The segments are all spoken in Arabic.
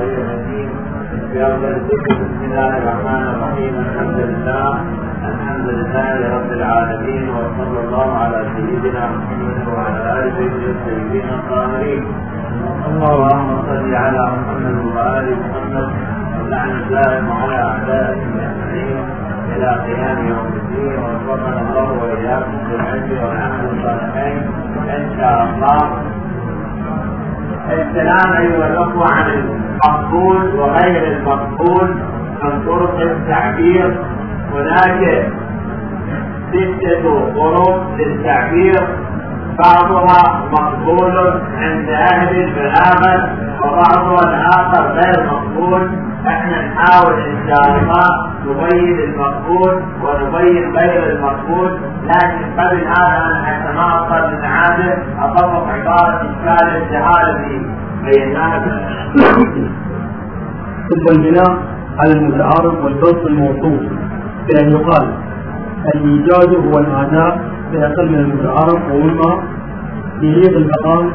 بسم الله الرحمن الرحيم. الحمد لله رب العالمين، وصلى الله على سيدنا محمد وعلى آله الطيبين الطاهرين. اللهم صل على محمد وآل محمد، ولعن الله على أعدائهم أجمعين إلى قيام يوم الدين، ووفقنا الله وإياكم بالعلم والعمل الصالحين إن شاء الله. الكلام أيها الأخوة عن المقبول وغير المقبول من طرق التعبير. هناك 6 طرق للتعبير، بعضها مقبول عند أهل البلاغة وبعضها الآخر غير مقبول. احنا نحاول ان شاء الله نبين المقبول ونبين غير المقبول، لكن قبل هذا انا حتى ما اصل من عاده اطبق عباره اشكال الجهاله في بينها. ثم البناء على المتعارف والبسط الموصوف بأن يقال الإيجاز هو الأداء بأقل من المتعارف ومما يليق المقام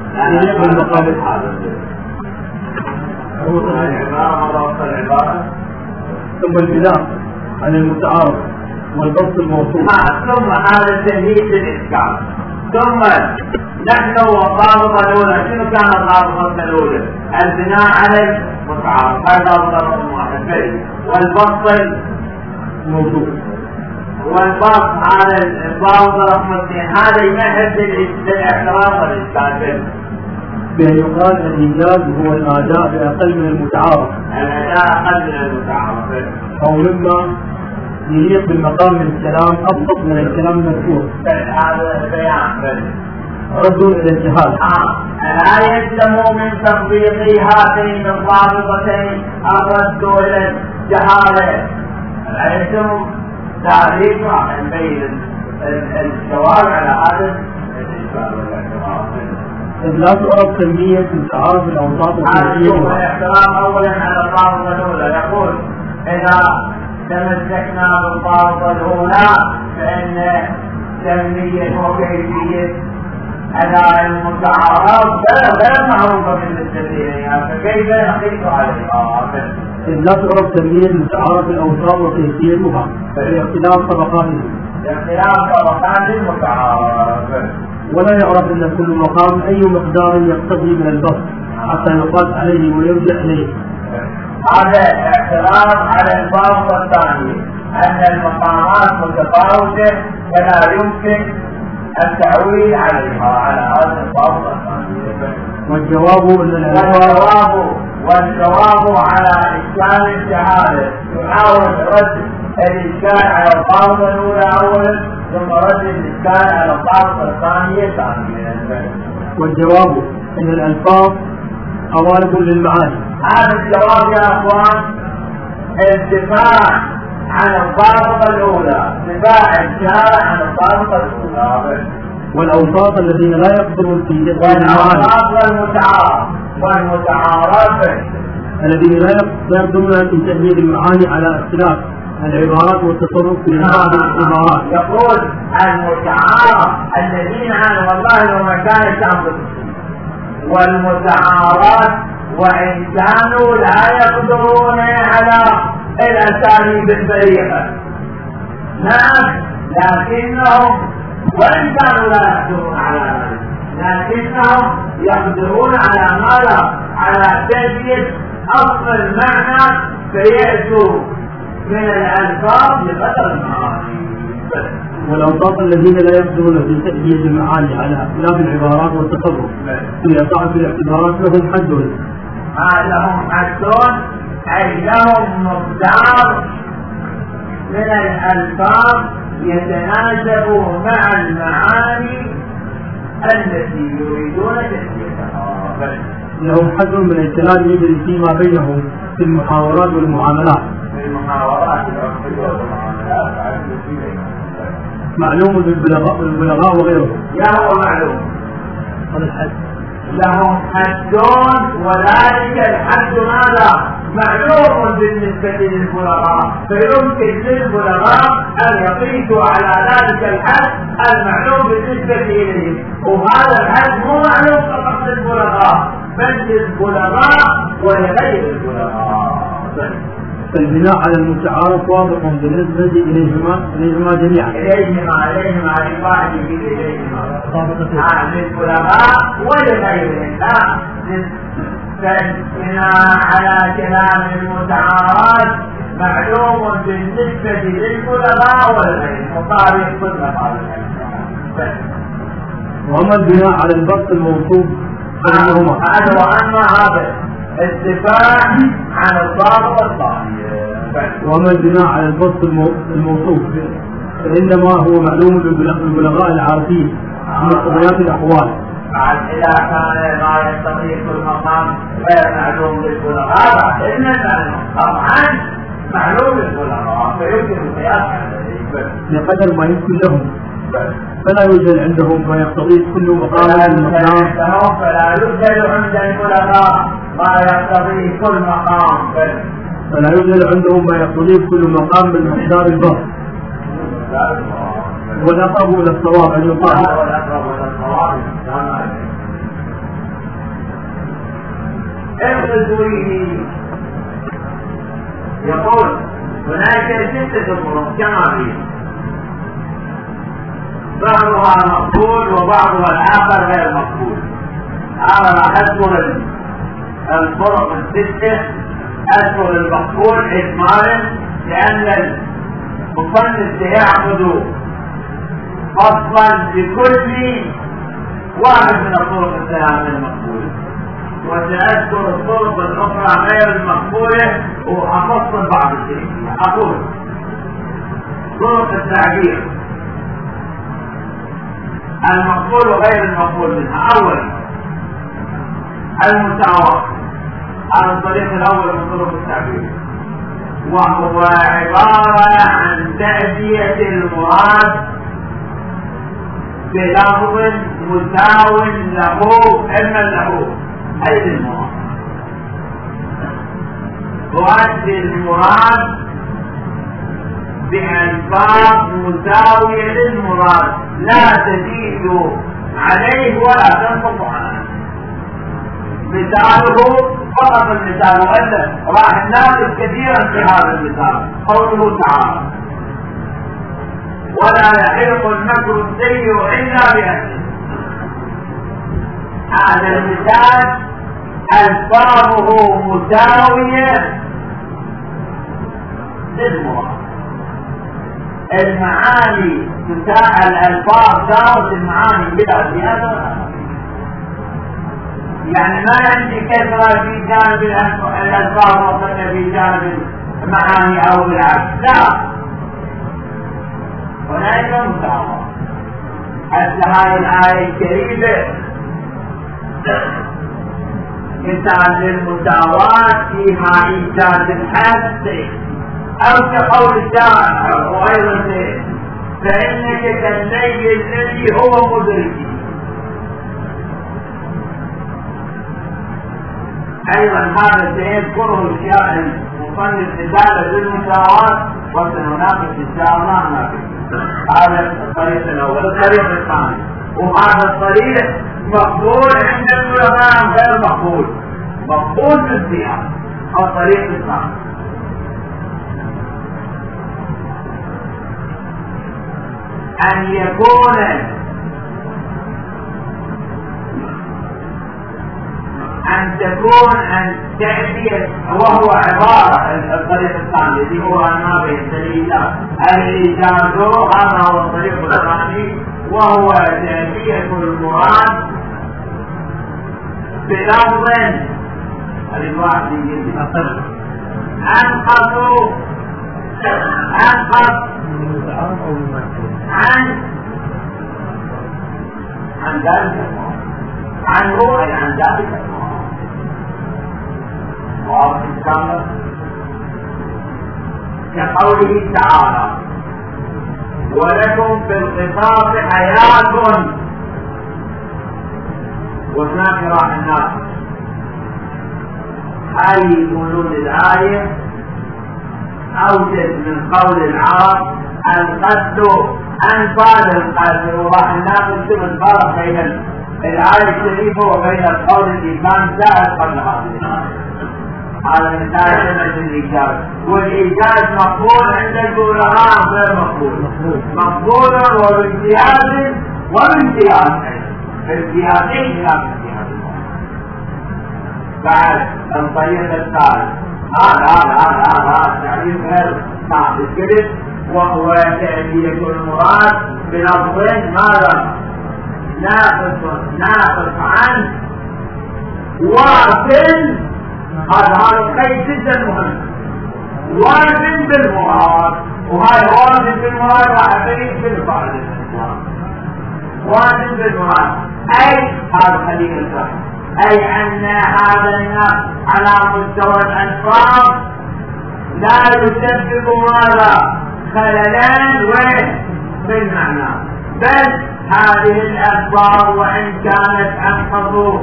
ثم البناء على المتعارف والبسط الموصوف. ثم هذا تمهيد للإشكال. ثم نحن والضابطة الأولى، شنو كان الضابطة الأولى؟ البناء على المتعارف، هذا ضابط واحد، والبسط الموصوف والبسط على الضابط رقم 2. هذا يمهد للاعتراف والإشكال بأن يقال الإيجاز هو الأداء بأقل من المتعارف، الأداء أقل من المتعارف، أو مما يليق بالمقام من الكلام أبسط من الكلام المذكور. هذا بيان رد إلى الجهال. لا يلزم من تطبيق هاتين الضابطتين الرد إلى الجهالة، لا يلزم تعريف عن بين الجواب على هذا الإشكال والاعتراف. لا تعرف تنمية متعارف الأوساط والتنمية. الاحترام أولا على الضابطة الأولى، يقول إذا تمسكنا بالضابطة الأولى فإن تنمية وكيفية أداء المتعارف غير معروفة بالنسبة إليها، فكيف نقيس عليها؟ لا تعرف تنمية متعارف الأوساط وكيفيتها باختلاف طبقاته. باختلاف طبقات المتعارف. ولا يعرف أن كل مقام أي مقدار يقتضي من البسط حتى يقاس عليه ويرجع إليه. هذا اعتراض على الضابطة الثانية، أن المقامات متفاوتة فلا يمكن التعويل عليها على هذا الضابطة الثانية. والجواب على إشكال الجهالة يحاول رد الإشكال على الضابطة الأولى أولا، ثم رد الإشكال على الضابطة الثانية ثانيا. والجواب أن الألفاظ قوالب للمعاني. هذا الجواب يا أخوان الدفاع عن الضابطة الأولى، دفاع الشارع عن الضابطة الأولى. والأوساط الذين لا يقدرون في والأوساط والمتعارف الذين لا يقدرون في تأمين المعاني على اختلاف العبارات والتصرف في بعض العبارات. يقول المتعارف الذين والله لو ما كان الشعب، والمتعارات وإن كانوا لا يقدرون على الأساليب البريئة، نعم، لكنهم وإن كانوا لا يقدرون على ذلك لكنهم يقدرون على ماذا؟ على تجديد أصل المعنى فيأتوا من الألفاظ بقدر المعاني. والأوساط الذين لا يقدرون في تأدية المعاني على اختلاف العبارات والتصرف في إعطاء الاعتبارات لهم حد. لهم حد أي لهم مقدار من الألفاظ يتناسب مع المعاني التي يريدون تأديتها. لهم حد من الكلام يجري فيما بينهم في المحاورات والمعاملات. معلوم بالبلغاء وغيرهم. هو معلوم. لهم حدون، وذلك الحد ماذا؟ معلوم بالنسبة للبلغاء، فيمكن للبلغاء أن يقيسوا على ذلك الحد المعلوم بالنسبة إليه، وهذا الحد مو معلوم فقط للبلغاء، بل للبلغاء ولغير البلغاء. فالبناء على المتعارف واضح بالنسبة إليهما جميعا. إليهما لواحد إليهما للبلغاء ولغيرهم. فالبناء على كلام المتعارف معلوم بالنسبة للبلغاء والغيرهم وطارق كل مقال. وأما البناء على البسط الموصوف فإنهما وأما هذا الدفاع عن الضار والطاغية. وأما البناء على البسط الموصوف فإنما هو معلوم للبلغاء العارفين من قضيات الأحوال. إذا كان ما يستطيع كل مقام غير معلوم للبلغاء فإن طبعا معلوم للبلغاء فيمكن القياس عليه بقدر ما يمكن لهم. فلا يوجد عندهم ما يقتضي كل مقام من المقام. فلا يوجد عند البلغاء ما يقتضي كل مقام. فلا يوجد عندهم ما يقتضي كل مقام من مقدار البسط. والأقرب إلى الصواب أن يقال الغزوي يقول هناك 6 طرق كما فيه بعضها مقبول وبعضها الآخر غير مقبول. أنا راح أذكر الطرق 6 أذكر المقبول إجمالا لأن المصنف سيعقد فصلا بكل واحد من الطرق الثلاثة المقبولة وسأذكر الطرق الأخرى غير المقبولة وأفصل بعض الشيء. أقول طرق التعبير المقبول وغير المقبول منها. أولا المتعارف على الطريق الأول من طرق التعبير وهو عبارة عن تأدية المراد بلفظ مساو له علما له أي المراد. تؤدي المراد بألفاظ مساوية للمراد لا تزيد عليه ولا تنقص عنه. مثاله فقط المثال وإلا راح ناقص كثيرا في هذا المثال قوله تعالى ولا يحيق المكر السيء إلا بأهله. هذا المثال ألفاظه مساوية للمراد. المعاني الألفاظ ساوت المعاني بلا زيادة. يعني ما عندي كثرة في جانب الألفاظ وقلنا في جانب المعاني أو العكس. لا، هناك مساواة. حتى هذه الآية الكريمة مثال للمساواة فيها إيجاد الحد أو كقول الشاعر وغيره فإنك كالليل الذي هو مدرك. أيضا هذا سيذكره الشيخ المصنف رسالة للمساواة وسنناقش إن شاء الله ناقش. هذا الطريق الأول. الطريق الثاني وهذا الطريق مقبول عند العلماء غير مقبول. مقبول بالسياق. الطريق الثاني أن يكون أن تكون أن تأتي وهو عبارة الطريق الثاني اللي هو النابع الدليلات الإيجاد. هذا هو الطريق الثاني وهو تأتية المراد بلفظ الواحد يجب أنقص عن ذلك عنه أي عن ذلك واضح الكامل كقوله تعالى ولكم في القصاص حياة وهناك راح الناس. هذه يقولون الآية أوجد من قول العرب القتل أنفال القتل وراح الناس يكتب الفرق بين الآية الشريفة وبين القول الإيمان زائد قبل هذه الآية. هذا مثال كلمة الإيجاز، والإيجاز مقبول عند الفقهاء غير مقبول. مقبول وبامتياز وبامتياز، بامتيازين لا بامتياز. بعد الطريق الثالث هذا تعريف غير صعب الكذب، وهو تأتية المراد بلفظ ماذا؟ ناقص عن واصل. هذا القيد جدا مهم. واصل بالمراد، وهذا واصل بالمراد وحبيب بالفعل. واصل بالمراد أي هذا خليل الفهم، أي أن هذا النص على مستوى الألفاظ لا يسبب ماذا؟ خللان وين؟ بالمعنى، بل هذه الألفاظ وإن كانت أحفظ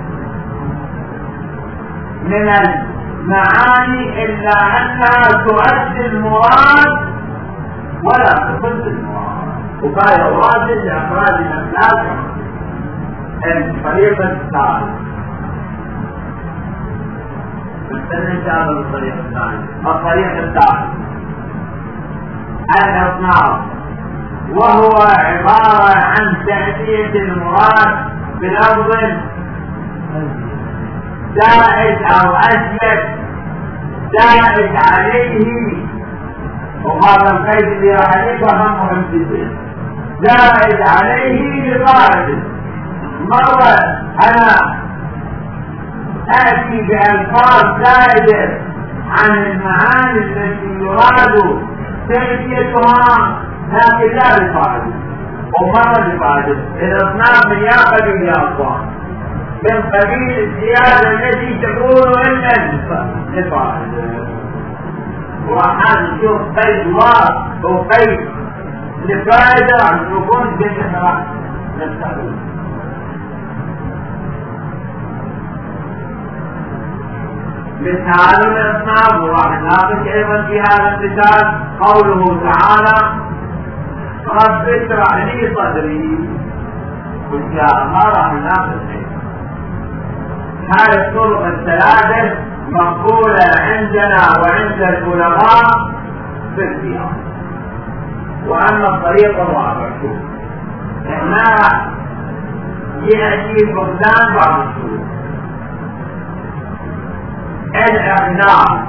من المعاني إلا أنها تؤدي المراد ولا تفضل المراد، وقال واجب لأفراد الأفلاس. الطريقة الثالثة نستنى شامل الطريقة الثالثة. الطريقة الثالثة الإصناف، وهو عبارة عن تأتية المراد بلفظ زائد أو أزيد زائد عليه، وهذا القيد اللي راح يفهم مهم جدا. زائد عليه بقاعدة مرة أنا آتي بألفاظ زائدة عن المعاني التي يراد تأتيتها، لكن لا بقاعدة، ومرة بقاعدة. الإصناف من يا قبيل يا أخوان، من قبيل الزيادة التي تكون إلا لقاعدة. وحال نشوف قيد واحد وقيد لقاعدة عن يكون جدا نستخدم. مثال الإصناف، وراح نناقش أيضا في هذا المثال قوله تعالى رب اشرح لي صدري، وإن شاء الله راح نناقش. هذه الطرق الثلاثة مقبولة عندنا وعند العلماء في القياس. وأما الطريقة الرابعة، شوف هنا يأتي فقدان بعض الشروط. الإقناع،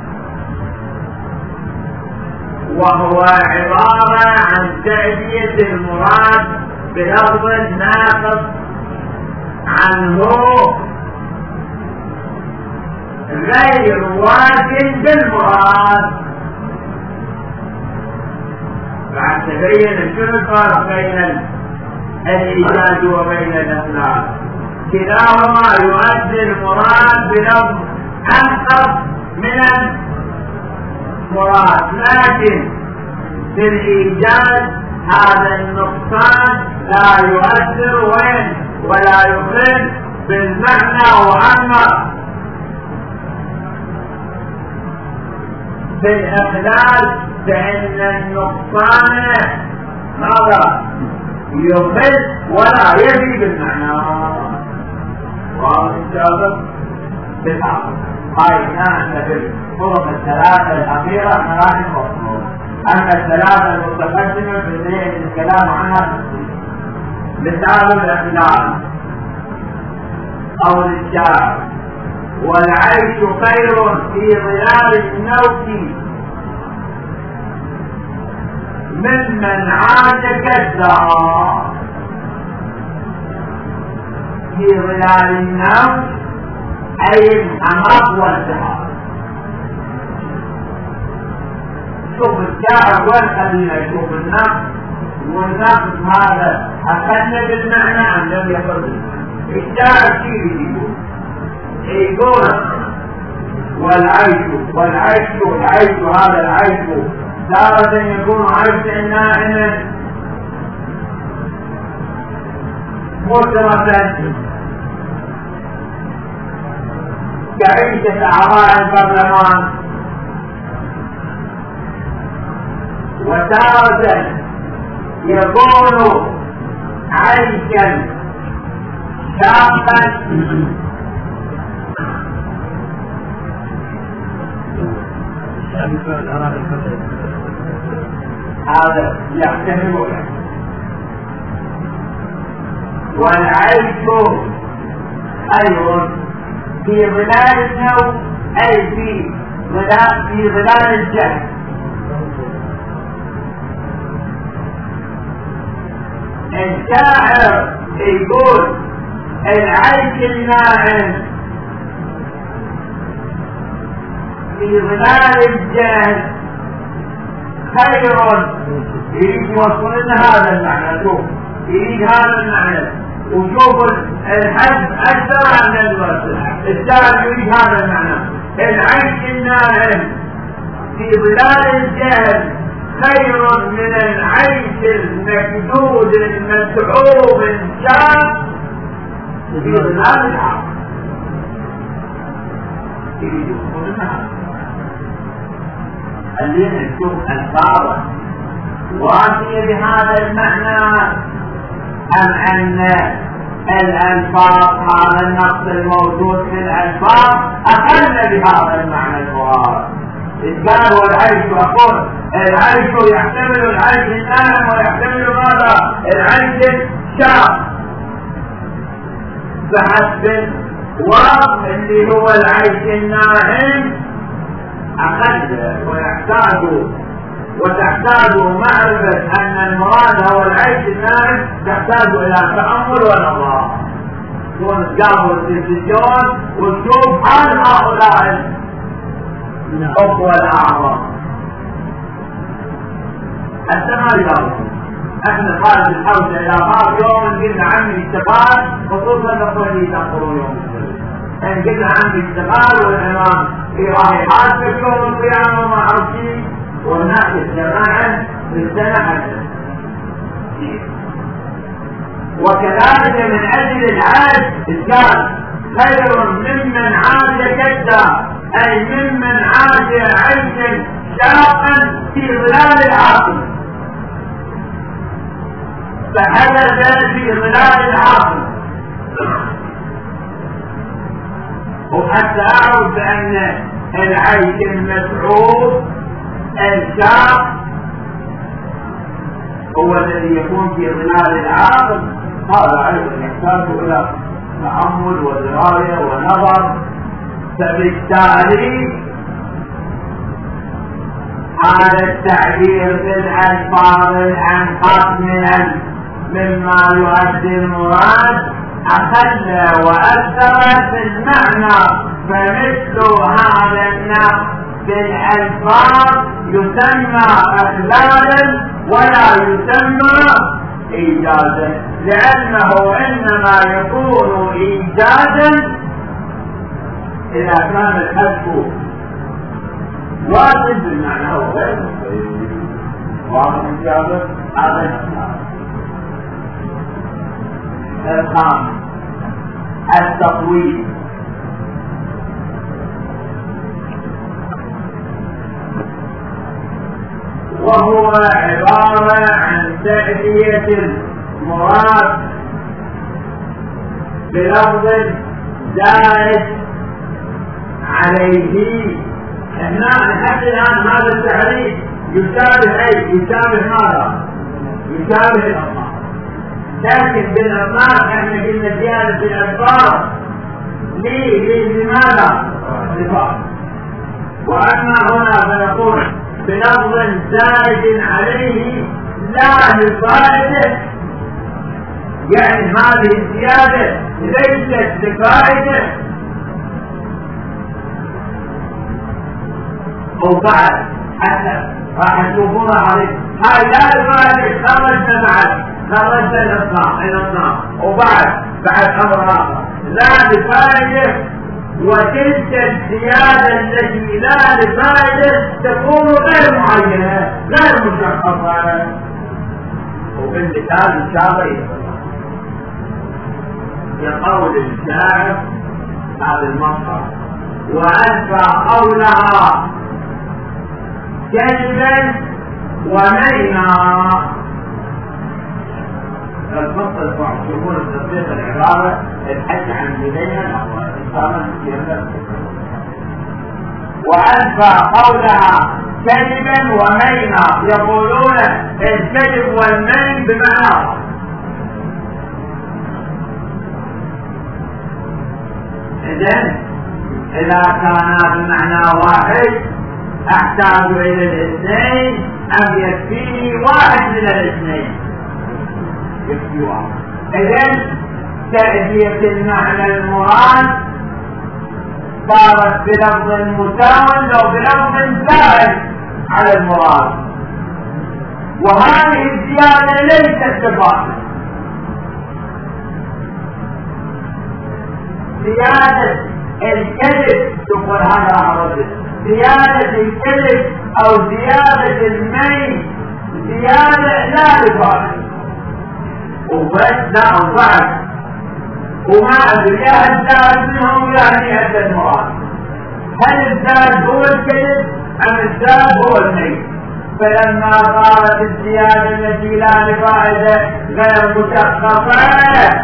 وهو عبارة عن تأتية المراد بلفظ ناقص عنه غير واجب بالمراد. بعد تبين شنو الفرق بين الإيجاز وبين الإقناع. كلاهما يؤدي المراد بلفظ أنقص من المراد، لكن في الإيجاز هذا النقصان لا يؤثر وين ولا يخل بالمعنى. وأما في الإخلال فإن النقصان ماذا؟ يخل ولا يفي بالمعنى. وإجابة بالعقل. هاي كانت في الطرق الثلاثة الأخيرة راح نفصل. أما الثلاثة المتقدمة في بداية الكلام عنها مثال الإخلال. قول الشاعر والعيش خير في ظلال الموت ممن عاد كالدار. في ظلال الموت أي الحماق والزهار. شوف الشاعر وين خلينا نشوف النقص، والنقص هذا أخذنا بالمعنى أم لم يخرج بالمعنى. الشاعر كيف يقول والعيش هذا العيش تارة يكون عيش نائما مترة كعيشة أعضاء البرلمان، وتارة يكون عيشا شاقا هذا يحتمل. والعيش خير في ظلال النوم أي في ظلال الجهل. الشاعر يقول العيش الناعم في ظلال الجهل خير. يريد يوصل لنا هذا المعنى. شوف يريد هذا المعنى وشوف الحد أكثر عن الوصل. الشاعر يريد هذا المعنى. العيش الناعم في ظلال الجهل خير من العيش المكدود المتعوب الشاق في ظلال العقل. يريد يوصل لنا هذا. خلينا نشوف الفاظ وافية بهذا المعنى أم أن الألفاظ هذا النقص الموجود في الألفاظ أقل بهذا المعنى المراد. إذ قال والعيش أقول العيش يحتمل العيش الناعم ويحتمل ماذا؟ العيش الشاق. فحسب الوقت اللي هو العيش الناعم أقل وتحتاج معرفة أن المراد هو العيش الناعم. تحتاج إلى تأمل ونظر. تكون تقابل التلفزيون وتشوف حال هؤلاء الأخوة الأعظم. حتى ما يجاوبون. احنا خارج الحوزة إلى بعض يوم قلنا عمي اشتغال خصوصا نقول لي تنقروا يوم السبت. ان قلنا عمي اشتغال والإمام في راح يحاسبك يوم القيامة وما أعرف شيء والناس الجماعة بالسنة حسن. وكذلك من أجل العاش كان خير ممن عاش كدا أي ممن عاش عيشا شاقا في ظلال العاقل. فهذا في ظلال العاقل. وحتى أعرف بأن العيش المتعوب الشاق هو الذي يكون في ظلال العاقل. هذا أيضا يحتاج إلى تأمل ودراية ونظر. فبالتالي هذا التعبير بالألفاظ الأنقص مما يؤدي المراد أقل وأكثر في المعنى. فمثل هذا النقص بالألفاظ يسمى إخلالا ولا يسمى إيجازا، لأنه إنما يكون إيجازا إذا كان الحذف واجب بالمعنى هو غير واضح إيجازا. هذا الخامس التطويل. وهو عبارة عن تأدية المراد بلفظ زائد عليه. احنا لحد الآن هذا التعريف يشابه ايش؟ يشابه ماذا؟ يشابه الأطلاق. لكن بالأطلاق احنا قلنا زيادة الألفاظ لماذا؟ صفات. وأما هنا فنقول بلفظ زائد عليه لا لفائدة، يعني هذه الزيادة ليست لفائدة. وبعد حتى راح تشوفونها عليه هاي لا لفائدة. خرجنا الإطلاق وبعد أمر آخر لا لفائدة. وتلك الزيادة التي لا لفائدة تكون غير معينة غير مشخصة. وبالمثال الشافعي كقول الشاعر هذا المصدر وألفى قولها كذبا ومينا. الفصل معصومون التطبيق العبارة الحج عن جدينا الأول إنسانا كثيرا وأنفى قولها كذبا ومينا يقولون الكذب والمين بمعنى إذن إذا كان بمعنى واحد أحتاج إلى الاثنين أم يكفيني واحد من الاثنين يكفي واحد إذن تأدية المعنى المراد صارت بلفظ مساو لو بلفظ زائد على المراد وهذه الزيادة ليست بفاصل زيادة الكذب تقول هذا عرض زيادة الكذب أو زيادة المين زيادة لا بفاصل وبس لا ضعف وما أدري الزاد منهم يعني هذا المراد هل الزاد هو الكذب أم الزاد هو الميت فلما صارت الزيادة التي لا لفائدة غير مشخصة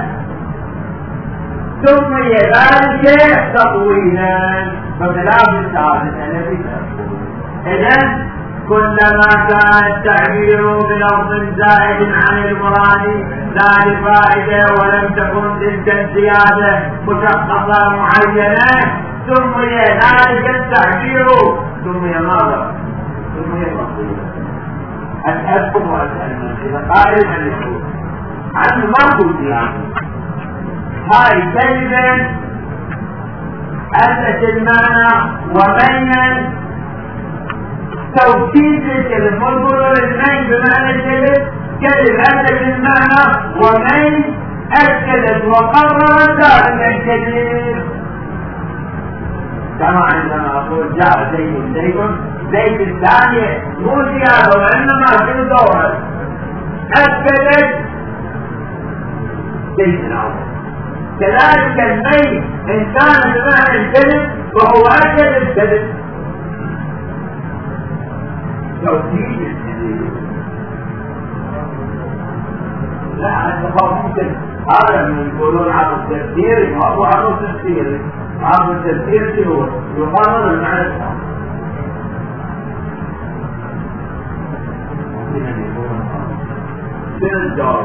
سمي ذلك تطويلا فبلاغ الثالث الذي إذن كلما كان التعبير بلفظ زائد عن المراد لا لفائدة ولم تكن تلك الزيادة مشخصة معينة سمي ذلك التعبير سمي ماذا؟ سمي مقبولا أسألكم وأسألنا إذا قائل من يقول عنه ما قلت يعني هاي كلمة أدت المعنى وبين توكيد الكلمة والقول المين بمعنى الكلمة كلمة أدت المعنى ومن أكدت وقررت ذلك الكلمة كما عندما أقول جاء زيد زيكم زيد الثانية مو زيادة وإنما في الدورة أكدت زيد الأول كذلك الميت إن كان بمعنى الكذب وهو أكد الكذب توكيد الكذب لا أنت ممكن هذا من يقولون عبد التفسير وهو عبد التفسير عبد التفسير هو يقرر المعنى الثاني من الجواب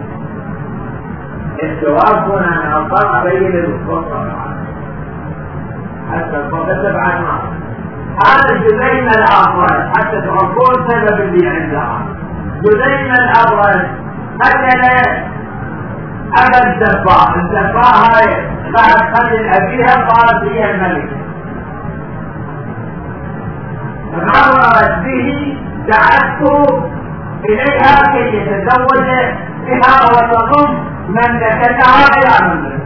الجواب هنا أن أطلق بين المفصل حتى الفقه تبعا معه هذا الجزيم الأبرز حتى تعرفون سبب اللي عندها جزيم الأبرز أكل أبا الزفاء هاي بعد قتل أبيها قالت هي الملكة غررت به دعته إليها كي يتزوج بها وتضم مملكتها إلى مملكة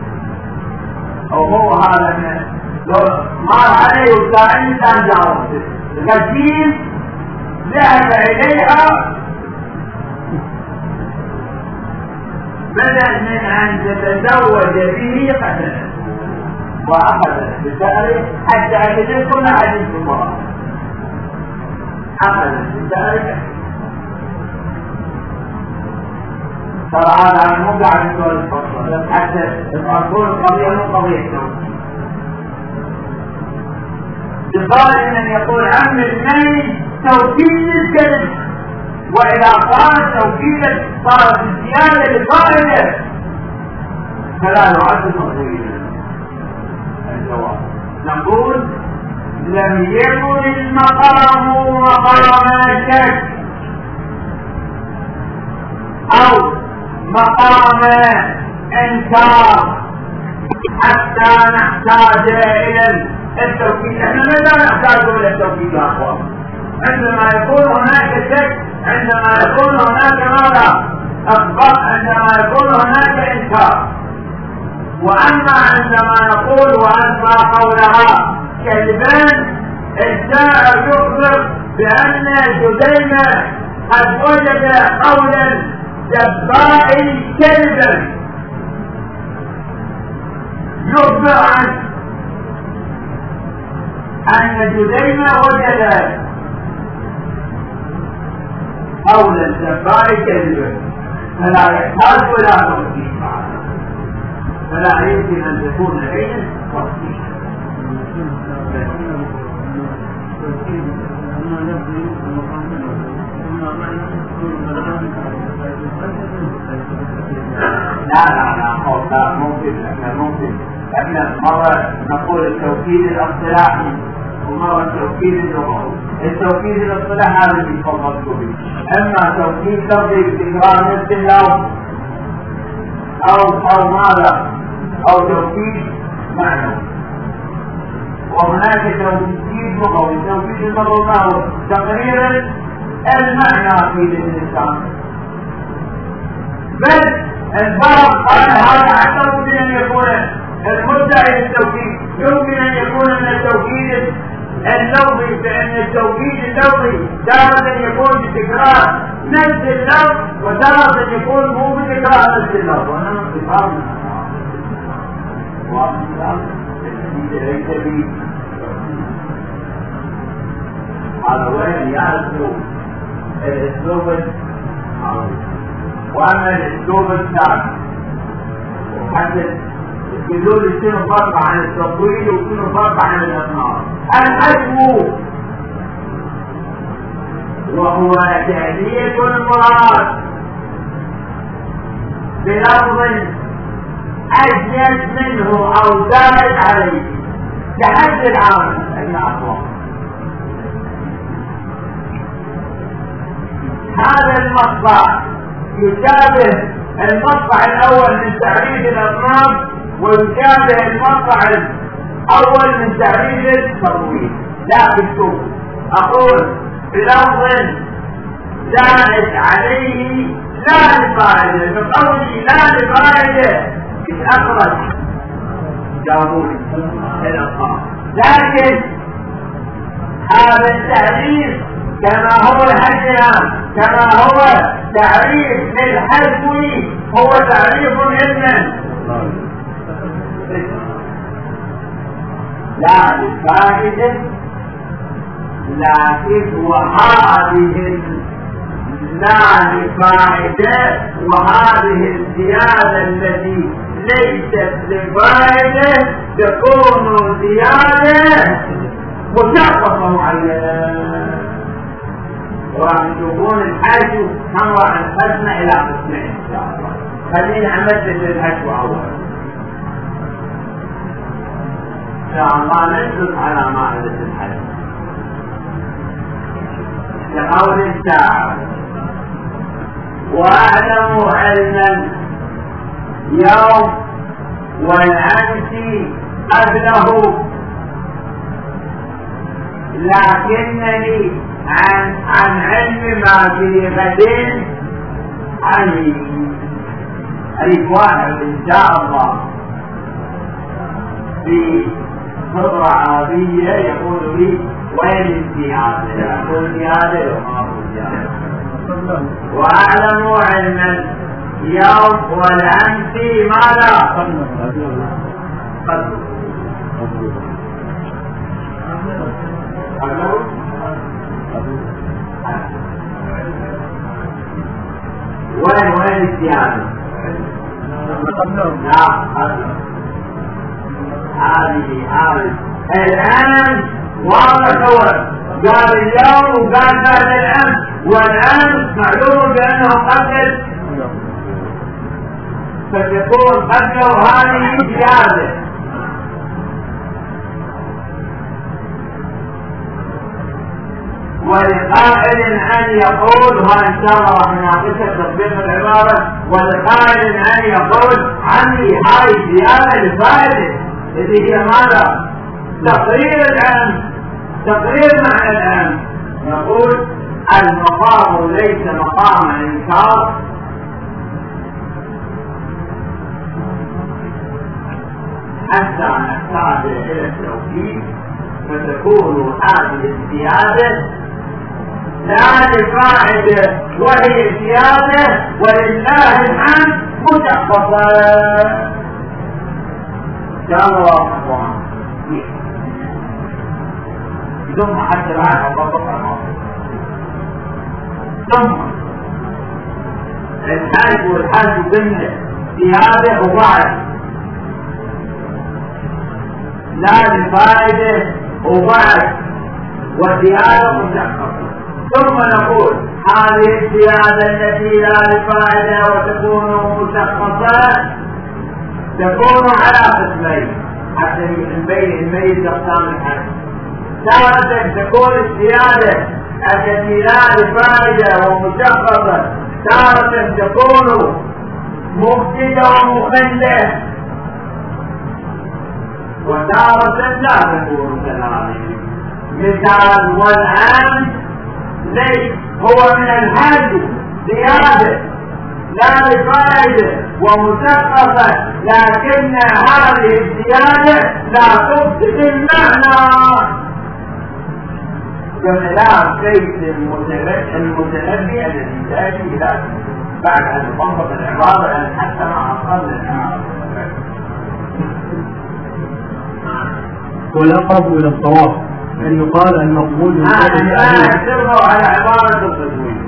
وهو هذا مر عليه وكان إنسان جاوز غسيل ذهب إليها بدل من أن تتزوج به قتله وأخذت بسأله حتى أجد كل حديث المرأة أخذت بسأله ترى هذا مو قاعد يقول الفصل حتى تقول القضية مو قضية بقال من يقول عم الميت توكيد الكلمة وإذا صارت توكيدا صارت الزيادة لفائدة فلا يعد مقبولا الجواب نقول لم يكن المقام مقام شك أو مقام انكار حتى نحتاج الى التوكيد. احنا لا نحتاج الى التوكيد يا اخوان. عندما يكون هناك شك، عندما يكون هناك ماذا؟ اخبار، عندما يكون هناك انكار. واما عندما نقول وانفى قولها كذبان، الشاعر يخبر بان جذيمة قد وجد قولا جبائي كذبا، يخبر عن أن جذيمة وجد قولا جبائي كذبا فلا يحتاج إلى توكيد فلا يمكن أن تكون لدينا توكيد. لا ممكن احنا مرة نقول التوكيد الاصطلاحي ومرة التوكيد اللغوي. التوكيد الاصطلاحي هذا اللي تفضلت به، اما توكيد لفظي بتكرار نفس اللفظ او ماذا او توكيد معنوي، وهناك توكيد لغوي. التوكيد اللغوي ما هو تقرير المعنى في الانسان، بل الفرق قال هذا حتى ممكن ان يكون المدعي للتوكيد يمكن ان يكون من التوكيد اللفظي، فان التوكيد اللفظي تارة يكون بتكرار نفس اللفظ وتارة يكون مو بتكرار نفس اللفظ، وانما بتكرار ليس به. هذا وين يعرف الاسلوب العربي. واما الاسلوب الثاني وحدد بدون شنو فرق عن التطويل وشنو فرق عن الاثناء. الحجم وهو تأدية المراد بلفظ أزيد منه أو زائد عليه كحد العام الأقوى. هذا المصدر يشابه المقطع الأول من تعريف الأصناف ويشابه المقطع الأول من تعريف التطويل. لكن شوف أقول بلفظ زائد عليه لا لفائدة، بقولي لا لفائدة أخرج جابوني الأصناف، لكن هذا التعريف كما هو الحجم كما هو تعريف للحجم هو تعريف علما لا للفائدة، لكن وهذه لا لفائدة وهذه الزيادة التي ليست لفائدة تكون زيادة مشخصة معينة. وراح تكون الحج نوع الخدمة إلى قسمين إن شاء الله. خلينا نمثل الحج أولا إن شاء الله نشرف على مائدة الحج كقول الشاعر: واعلموا علما يوم والأمس قبله لكنني عن علم ما في غد عليم. ألف واحد إن شاء الله في خبرة عربية يقول لي وين الزيادة؟ يقول زيادة وما هو زيادة. وأعلم علما يوم والأمس ماذا؟ وين الزيادة؟ هذه الآن واضح هو قال اليوم وقال بعد الأمس، والآن معلوم بأنه قبل فتكون قبله هذه زيادة. ولقائل أن يقول، وإن شاء الله راح نناقشها تطبيق العبارة، ولقائل أن يقول عني هاي زيادة لفائدة اللي هي ماذا؟ تقرير العام، تقرير معنى العام. نقول المقام ليس مقام إنكار حتى نحتاج إلى التوكيد، فتكون هذه الزيادة لا لفائدة وهي زيادة ولله الحمد مشخصة. شاء الله أخوان ثم حتى الآن أضبط ثم الحج والحج ضمن زيادة وبعد، لا لفائدة وبعد وزيادة مشخصة. ثم نقول هذه الزيادة التي لا لفائدة وتكون مشخصة تكون على قسمين حتى نميز أقسام الحج. تارة تكون الزيادة التي لا لفائدة ومشخصة، تارة تكون مفسدة ومخلة، وتارة لا تكون كذلك. مثال والآن ليس هو من الحج زيادة لا لفائدة ومشخصة، لكن هذه الزيادة لا تفسد المعنى بخلاف كيف المتنبي الذي يأتي إلى بعد أن يطبق العبارة أن حتى مع أقل العبارة. والأقرب إلى الصواب أن يقال المقبول لا يسروا على عبارة القدوي.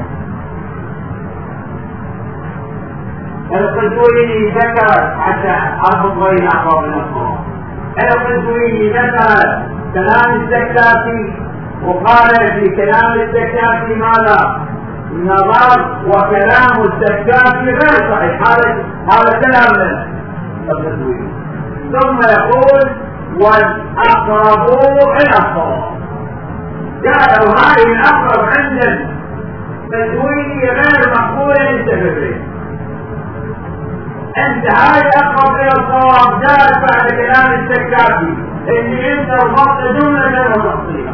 القدوي ذكر حتى أربط غير الأقرب إلى الصواب. القدوي ذكر كلام الزكاتي وقال في كلام الزكاتي ماذا؟ نظر وكلام الزكاتي غير صحيح. هذا كلام القدوي. ثم يقول والأقرب إلى الصواب. قالوا هذه الأقرب عند التدوين غير مقبولة للسببين. أنت هاي أقرب إلى الصواب جاءت بعد كلام الزكاتي اللي أنت رفضت جملة غير تفصيلة،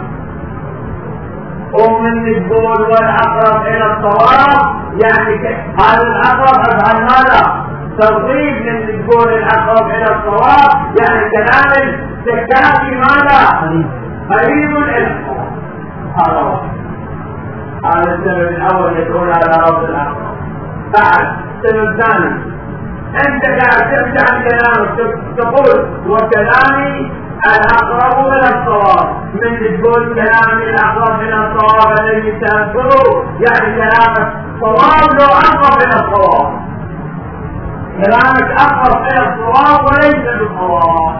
ومن تقول والأقرب إلى الصواب يعني هذا الأقرب أفعل ماذا؟ توظيف من تقول الأقرب إلى الصواب يعني كلام الزكاتي ماذا؟ قريب إلى الصواب. هذا واحد. هذا السبب الأول يقول على رب الأقرب. بعد السبب الثاني أنت قاعد تفتح كلامك تقول وكلامي الأقرب إلى الصواب، من تقول كلامي الأقرب إلى الصواب الذي تذكره يعني كلامك صواب لو أقرب إلى الصواب، كلامك أقرب إلى الصواب وليس بالصواب.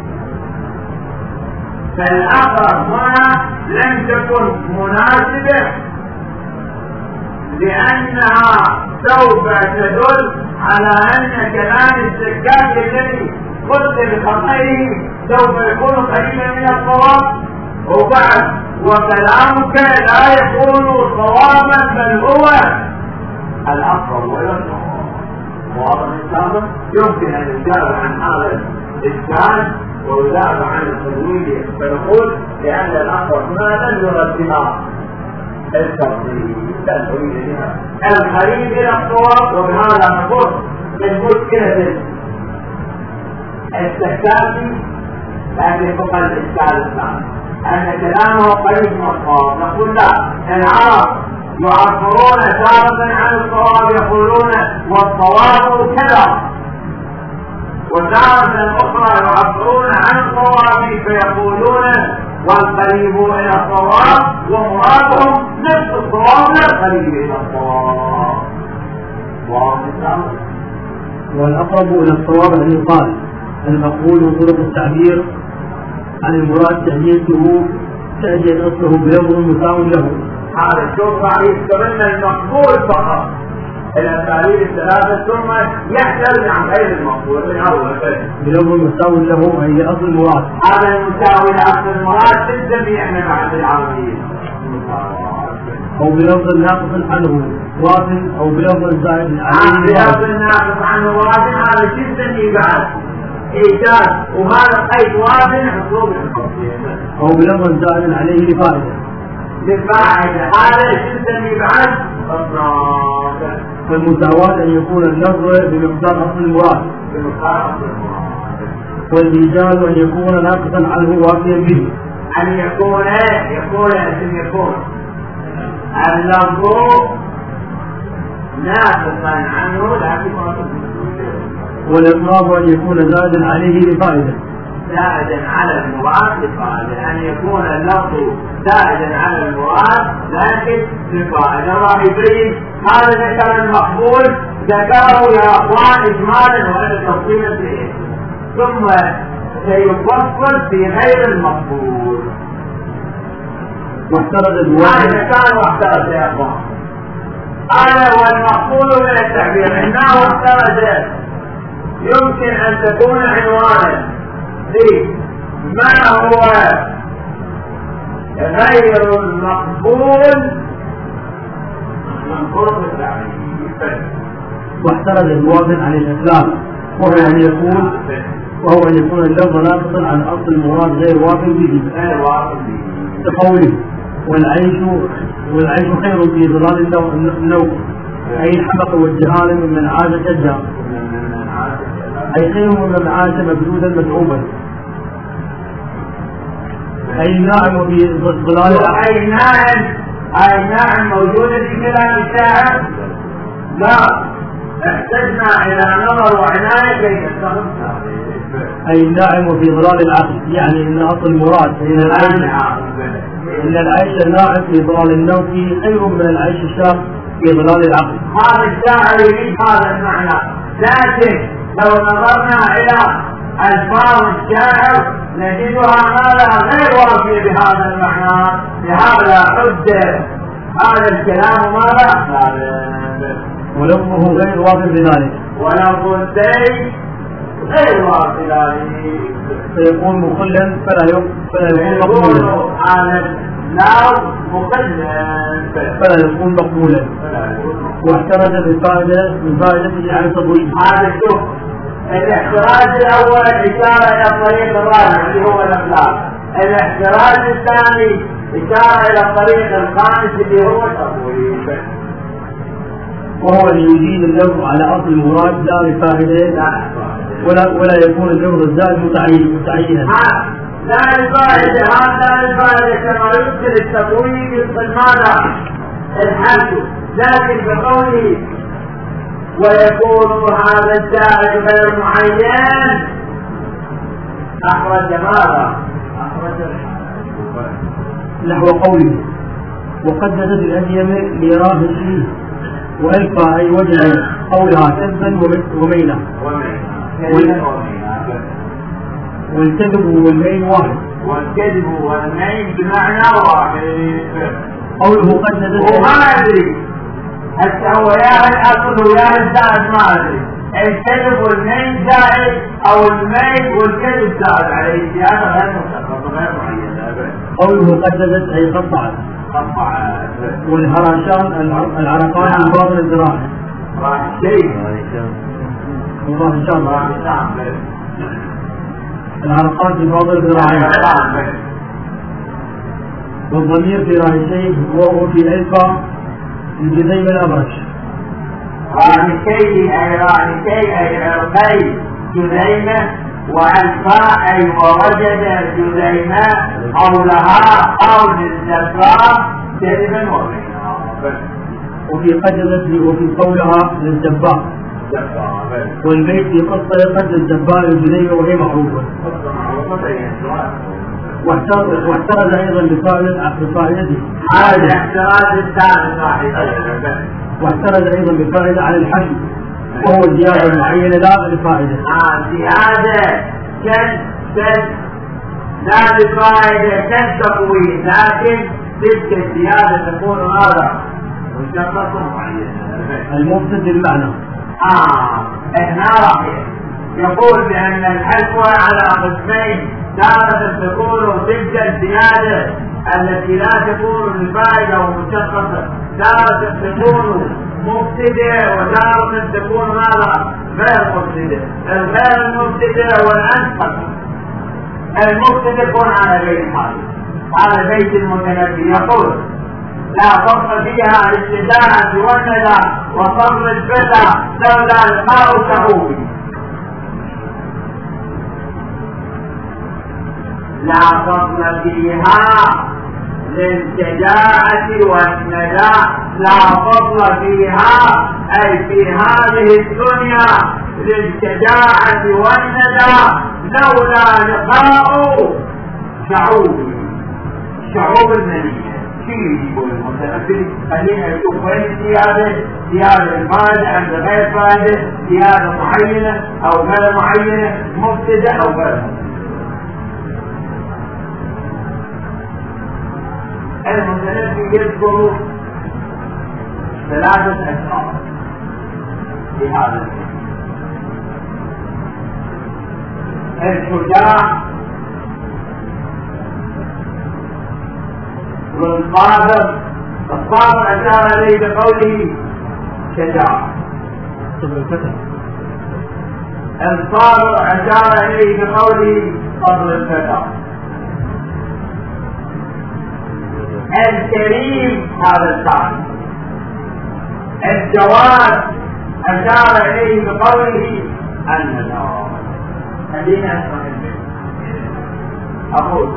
فالأقرب هنا لم تكن مناسبة لأنها سوف تدل على أن كلام الزكاة الذي قلت بخطئه سوف يكون قريبا من الصواب، وبعد وكلامك لا يكون صوابا بل هو الأقرب إلى الصواب. واضح السابق يمكن أن يجاب عن هذا الإشكال ويجاب عن التدوين، فنقول لأن الأقرب هنا لن يرتبها التفصيل القريب إلى الصواب. وبهذا نقول من مشكلة الزكاتي لكن فوق الإشكال الثاني أن كلامه قريب من الصواب. نقول لا، العرب يعبرون تارة عن الصواب يقولون والصواب كذا، وتارة أخرى يعبرون عن الصواب فيقولون والقريب إلى الصواب، ومرادهم نفس الصواب لا القريب إلى الصواب. والأقرب إلى الصواب أن يقال المقبول طرق التعبير عن المراد تأجيل أصله بلفظ مساو له. هذا الشوط يستمر المقبول فقط الأساليب الثلاثة ثم يحتل عن غير المقبول من أول بلفظ مساو له أي لأصل المراد. هذا المساوي لأصل المراد في الجميع من بعد العربيين، أو بلفظ ناقص عنه واصل أو بلفظ زائد عليه. بلفظ ناقص عنه واصل هذا جدا بعد إيجاز، وهذا قيد واصل مطلوب التفصيل. أو بلفظ زائد عليه لفائدة. هذا جدا بعد فالمساواة أن يكون اللفظ بمقدار أصل المراد، والإيجاز أن يكون ناقصا عنه وافيا به. أن يكون اللفظ ناقصا عنه لكن والإطراب أن يكون زائدا عليه لفائدة. زائدا على المراد لفائدة، أن يكون اللفظ زائدا على المراد لكن لفائدة. راح يبين هذا ذكر المقبول ذكره يا اخوان اجمالا ولا تفصيلا فيه، ثم سيفصل في غير المقبول. واحترز الواحد كان واحترز يا اخوان، هذا هو المقبول من التعبير. انه واحترز يمكن ان تكون عنوانا لما هو غير المقبول من قرب التعبير. واحترز الواحد عن الاسلام، وهو ان يكون اللفظ ناقصا عن اصل المراد غير واقع به، كقوله والعيش خير في ظلال النوم، اي الحمق والجهال ممن عاش شجا، اي خير ممن عاش مبدودا متعوبا، اي ناعم في ظلال اي ناعم موجوده في كلام الشاعر. لا احتجنا الى نظر وعنايه كي نستخدمها. اي الناعم في ظلال العقل، يعني ان اصل المراد ان العيش الناعم في ظلال النوم فيه خير من العيش الشاق في ظلال العقل. هذا الشاعر يريد هذا المعنى، لكن لو نظرنا الى الفاظ الشاعر نجدها ماذا غير وافيه بهذا المعنى، لهذا حد هذا الكلام ماذا ولفظه غير وافي بذلك، ولفظ الشيء غير وافي بذلك، فيكون مخلا فلا يكون مقبولا. لا مخلا فلا يكون مقبولا. واحترز بفائدته عن تضويل. هذا الشوف الاحتراز الاول اشاره الى الطريق الرابع اللي هو الاخلاق، الاحتراز الثاني اشاره الى الطريق الخامس اللي هو التضويل، وهو ان يزيد اللفظ على اصل المراد لا لفائده ولا يكون اللفظ الزائد متعينا. لا الفائده، هذا الفائده كما يمكن التضويل يصل ماذا الحد، لكن بقوله ويكون هذا الزائد غير معين اخرج ماذا؟ اخرج نحو قوله وقددت الأديم ليراه الشيء وألقى أي وجه قولها كذبا وميلا، والكذب والميل واحد، والكذب والميل بمعنى واحد. قوله قددت وما أدري حتى هو يا الأصل ويا الزائد ما أدري، الكذب والميل زائد أو الميل والكذب زائد عليه زيادة غير مستقبل غير معين. قوله قددت أي قطعت، والهرشان العرقان من باطن الذراع، العرقان في باطن الذراعين، والضمير في راء الشيء وهو في ألقى الجذيم الأبرش. رانكي أي رانكي أي عرقي جذيمة، وألقى أي ووجد جذيمة حولها حول الجبار كذبا وميلا. وفي قدمت وفي قولها للجبار، والبيت في قصة قد الجبار الجذيمة وهي معروفة. واحترز أيضا بفائدته هذا احتراز الثالث واحد. واحترز أيضا بفائدة عن الحل، وهو زيادة معينة لا لفائدة. زيادة لا لفائدة كالتقويم، لكن تلك الزيادة تكون هذا مشخص معين المفسد للمعنى. هنا راح يقول بأن الحلف على قسمين، تارة تكون تلك الزيادة التي لا تكون لفائدة ومشخصة، تارة تكون مبتدئ وتارة تكون ماذا غير مبتدئ. الغير المبتدئ والأنفق، المبتدئ يكون على غير حال. على بيت المتنبي يقول لا فضل فيها للشجاعة والندى وفضل الفتى لولا لقاء شعوبي. لا فضل فيها للشجاعة والندى، لا فضل فيها أي في هذه الدنيا للشجاعة والندى لولا لقاء شعوب المنية. شيء يقول المتنبي خلينا نشوف وين الزيادة، زيادة المادة عند غير فائدة، زيادة معينة أو غير معينة، مبتدأ أو غير مبتدأ. المتنبي يذكر 3 أشخاص في هذا الشجاع والصابر. الصابر أشار إليه بقوله شجاع، الصابر أشار إليه بقوله صبر الفتى. الكريم هذا الثاني. الجواد أشار إليه بقوله الندى. خلينا أسمع أقول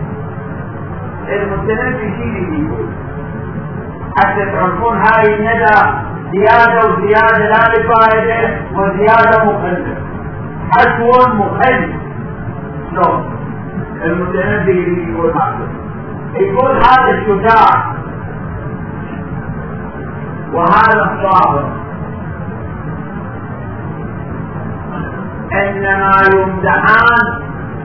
المتنبي شيء يقول حتى تعرفون هاي الندى زيادة وزيادة لا لفائدة وزيادة مخلة، حشو مخل. شلون المتنبي يقول هذا؟ يقول هذا الشجاع وهذا الصابر إنما يمدحان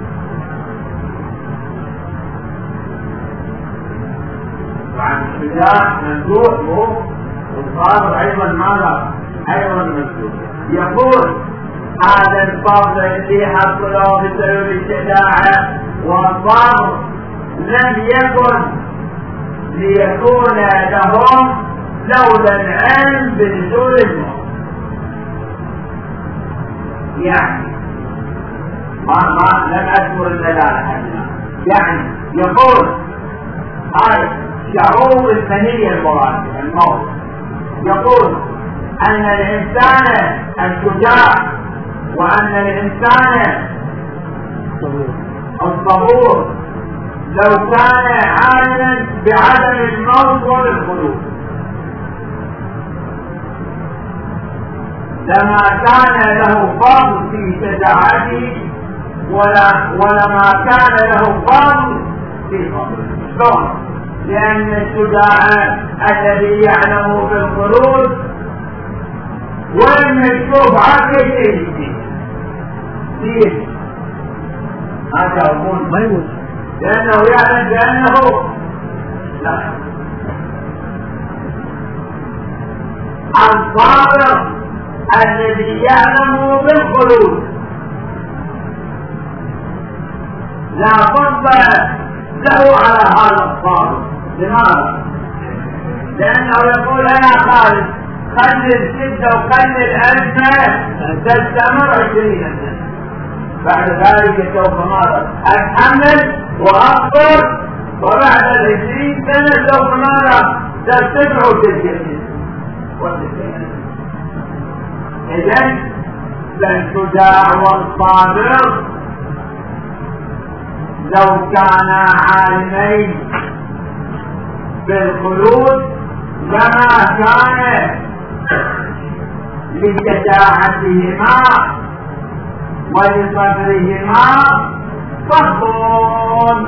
عن الشجاع ممدوح، والصابر أيضا ماذا؟ أيضا ممدوح. يقول هذا الصابر الذي حصله بسبب الشجاعة، والصابر لم يكن ليكون لهم لولا العلم بنزول الموت. يعني لم أذكر الدلالة هنا. يعني يقول هاي شعور المنية المراد الموت. يقول أن الإنسان الشجاع وأن الإنسان الصبور لو كان عالما بعدم الموت والخلود لما كان له فضل في شجاعته ولما كان له فضل في صبره. لأن الشجاع الذي يعلم بالخلود وإن يشوف عقله فيه هذا يقول ما يموت، لأنه يعلم بأنه لا. الصابر الذي يعلم بالخلود لا فضل له على هذا الصابر. لماذا؟ لأنه يقول أنا خالد خلي الشدة وخلي الأزمة تستمر 20 سنة، بعد ذلك سوف ماذا؟ أتحمل وأصبر، وبعد 20 سنة سوف ماذا؟ ترتفع تلك السنة. إذن فالشجاع والصابر لو كانا عالمين بالخلود لما كان لشجاعتهما ولصبرهما فضل.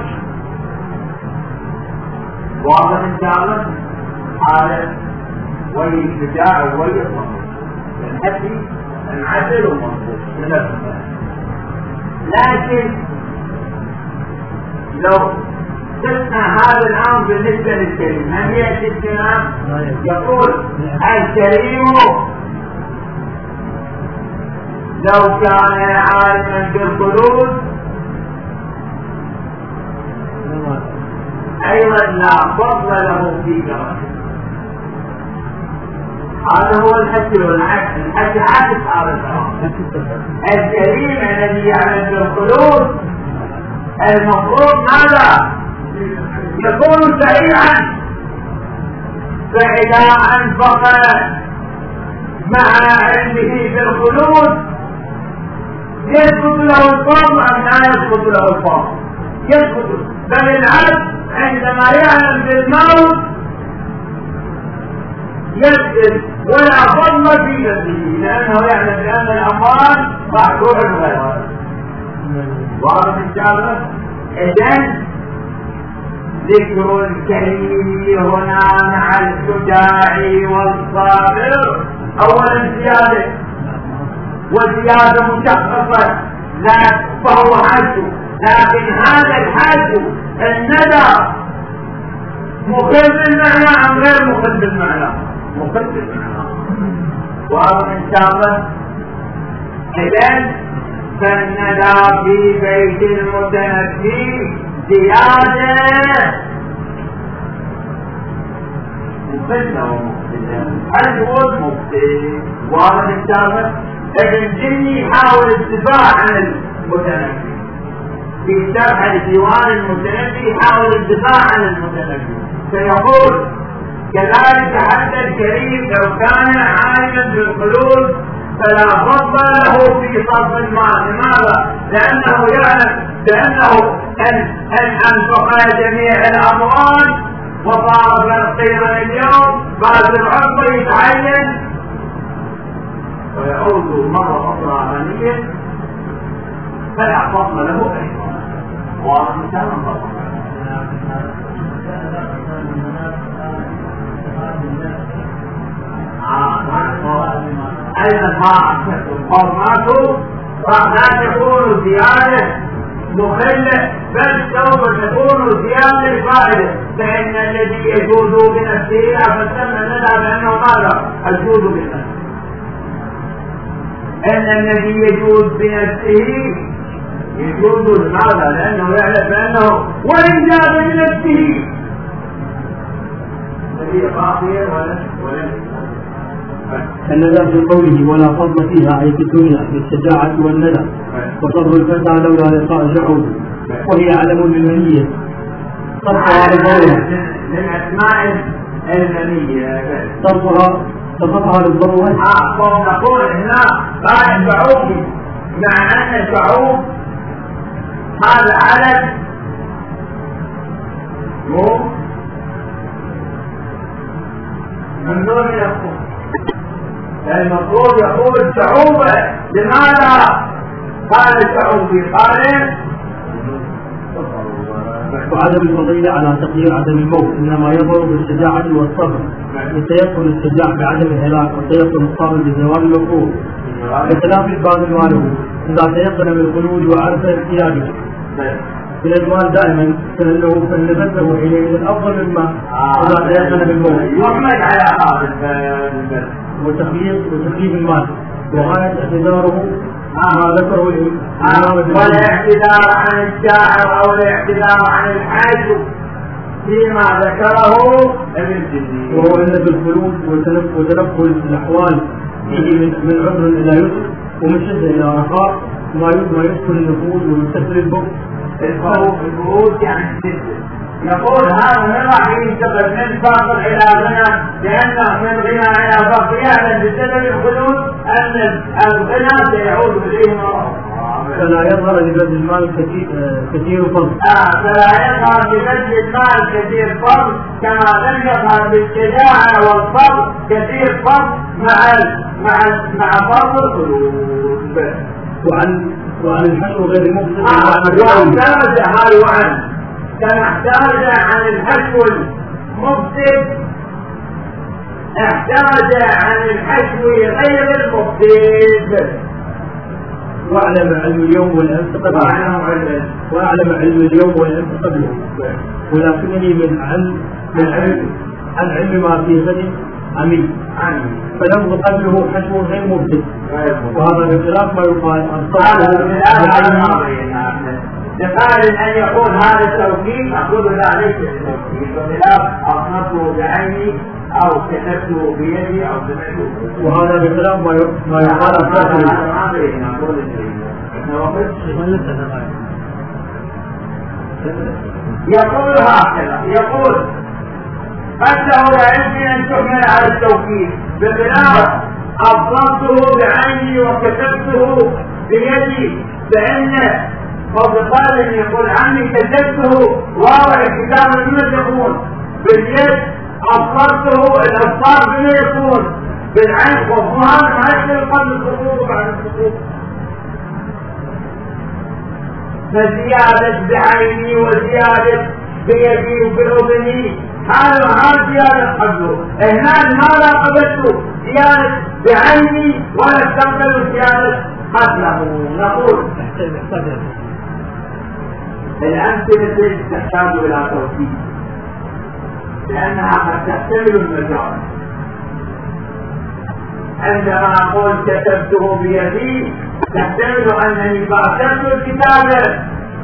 واضح ان شاء الله هذا ولي الشجاع وولي الصبر الحدي العدل والمنصور. لكن لو شفنا هذا الامر بالنسبه للكريم، من ياتي الكلام يقول الكريم لو كان عالما بالخلود ايضا لا فضل له في درجه. هذا هو الحكي والعكس. الحكي عكس هذا الكلام. الكريم الذي يعلم بالخلود المفروض ماذا؟ يكون سريعا، فإذا أنفق مع علمه بالخلود يسقط له الفضل أم لا يسقط له الفضل؟ يسقط. بل العبد عندما يعلم بالموت يسقط ولا فضل في نفسه، لأنه يعلم بأن الأموال راح تروح الغير. واضح إن شاء الله؟ إذن ذكر الكريم هنا مع الشجاع والصابر. اولا زيادة، والزيادة مشخصة فهو حج، لكن هذا الحج الندى مخل بالمعنى ام غير مخل بالمعنى؟ مخل بالمعنى. واضح ان شاء الله. اذن فالندى في بيت المتنبي زيادة مخلة ومخلة، حج والمخلة. واضح ان شاء الله. ابن جني يحاول الدفاع عن المتنبي في شرح ديوان المتنبي، يحاول الدفاع عن المتنبي فيقول كذلك حتى الكريم لو كان عالما بالحلول فلا فضل له في صرف المال. لماذا؟ لأنه يعلم بأنه أن أنفق جميع الأموال وصار فلسطين اليوم بعد العقبة يتعين ويعود مرة أخرى غنيا فلا فضل له أيضا. ومثال أيضا ما قوماته لا تكون زيادة مخلة، بل سوف تكون زيادة فائدة. فإن الذي يجوز بنفسه أفسرنا لنا بأنه ماذا؟ الجود بنفسه. إن الذي يجوز بنفسه يجوز لماذا؟ لأنه يعلم بأنه وإن جاز بنفسه فهي باقية ولن الندى في قوله ولا فضل فيها أي في الدنيا بالشجاعة والندى، وصبر الفتى لولا لقاء شعوب، وهي علم للمنية صرفها للضرورة من أسماء المنية صرفها للضرورة. نقول هنا قال شعوب، مع أن شعوب هذا علم ممنوع من الخوف. المفروض يقول شعوبة. لماذا قال شعوبي؟ قال وعدم الفضيلة على تقدير عدم الموت إنما يظهر بالشجاعة والصبر، يتيقن الشجاع بعدم الهلاك وتيقن الصبر بزوال الوقوع، بخلاف الباب الماله إذا تيقن بالخلود وعرف احتياجه من المال دائما فلنبذه حينئذ الأفضل مما إذا تيقن بالموت. يحمد على هذا وتخفيف المال وغاية اعتذاره ما ذكره والاعتذار عن الشاعر أو الاعتذار عن الحاج فيما ذكره ابن جدي، وهو أن بالخلود وتنقل الأحوال فيه من عذر إلى يسر ومن شدة إلى رخاء ما يسكن النفوذ ويستثر البعود يعني الشدة. يقول هذا من راح ينتقل من فقر إلى غنى، لأنه من غنى إلى فقر يعلم بسبب الخلود أن الغنى سيعود إليه مرة. فلا يظهر لبذل المال كثير فضل. فلا يظهر لبذل المال كثير فضل كما لم يظهر بالشجاعة والفضل كثير فضل مع فضل الخلود. وعن الحشو غير المفسد كما احتاج عن الحشو المفسد احتاج عن الحشو غير المفسد. واعلم علم اليوم والامس قبله ولكنني عن علم ما في غد عمي فلم قبله حشو غير مفسد، وهذا بخلاف ما يقال لقال أن يقول هذا التوكيد أقول لا ليس التوكيد، وبخلاف أصنته بعيني أو كتبته بيدي أو سمعته، وهذا بخلاف ما يقال يقول هكذا، يقول أنه لا يمكن أن تحمل على التوكيد بخلاف أصنته بعيني وكتبته بيدي، فإن وبقال يقول عني كتبته واضع الكتاب بما يكون باليد، أصرته الأبصار بما يكون بالعين، والظهر ما يشتري قبل السقوط وبعد السقوط. فزيادة بعيني وزيادة بيدي وبأذني، هذا زيادة قبله. هنا ما راقبته زيادة بعيني ولا تقبل زيادة قبله. نقول الأمثلة تحتاج إلى توكيد لأنها قد تحتمل المجال. عندما أقول كتبته بيدي تحتمل أنني باشرت الكتابة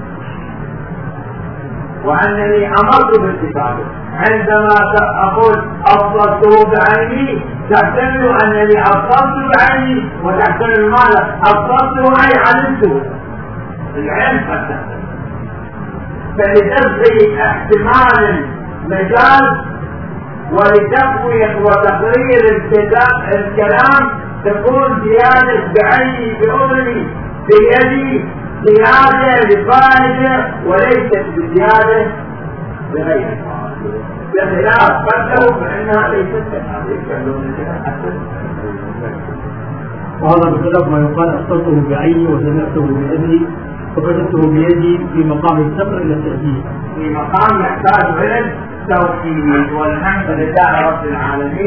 وأنني أمرت بالكتابة. عندما أقول أبصرته بعيني تحتمل أنني أبصرت بعيني وتحتمل ماذا؟ أبصرته أي علمته. العلم قد تحتمل. فلتبقي احتمال المجال ولتقوية وتقرير الكلام تكون زيادة بعيني بأذني بيدي زيادة لفائدة وليست بزيادة بغير فائدة. بخلاف قبله فإنها ليست كذلك. وهذا بخلاف ما يقال أخطرته بعيني وسمعته بأذني وكتبته بيدي في مقام السفر إلى التأكيد. في مقام يحتاج إلى التوحيد. والحمد لله رب العالمين.